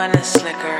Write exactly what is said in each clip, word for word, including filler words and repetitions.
when it's slicker.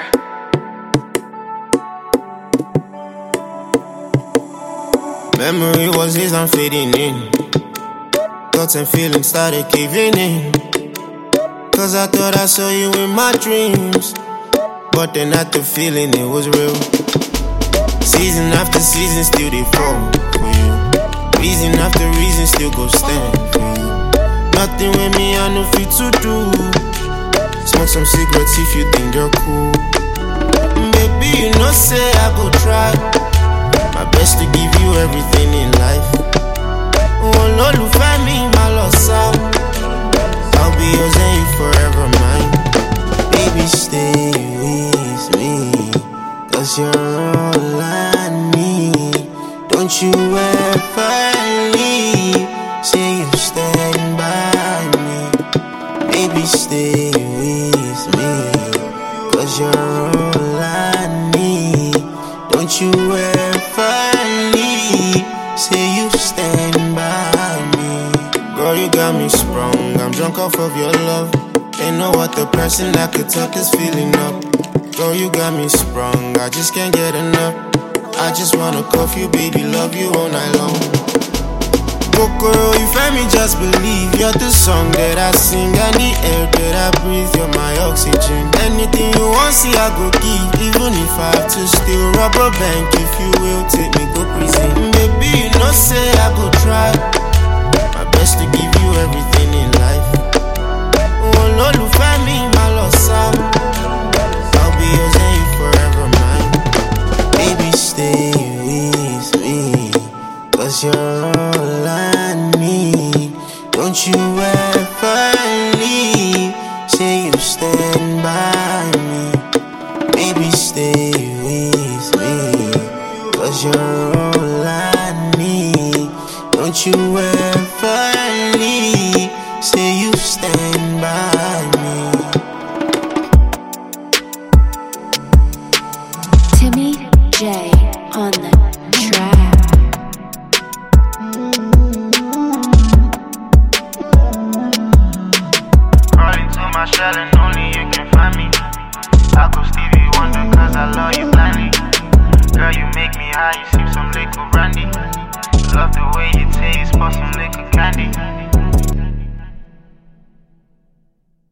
Memory was his, I'm fading in. Thoughts and feelings started caving in. Cause I thought I saw you in my dreams, but then not the feeling, it was real. Season after season, still they fall for you. Reason after reason, still go stand for you. Nothing with me, I know fit to do. Smoke some cigarettes if you think they're cool. Baby, you know say I go try my best to give you everything in life. Oh, Lord, me, my loss out. I'll be yours and you forever mine. Baby, stay with me, cause you're all I need. Don't you ever leave. Say you stand by me. Baby, stay with me, cause you're all I need. Don't you ever leave. Say you stand by me. Girl, you got me sprung, I'm drunk off of your love. Ain't no other person that could tuck this feeling up. Girl, you got me sprung, I just can't get enough. I just wanna cuff you, baby, love you all night long. Kokoro, you find me, just believe. You're the song that I sing, and the air that I breathe. You're my oxygen. Anything you want, see, I go give. Even if I have to steal rubber bank, if you will, take me go prison. Baby, you know say I go try my best to give you everything in life. Oh, Lord, you find me, my loss out. I'll be yours and you forever mine. Baby, stay with me, cause you're all I need. Don't you ever leave. Say you stand by me. Baby, stay with me, cause you're all I need. Don't you ever leave. Say you stand by me. Timmy J on the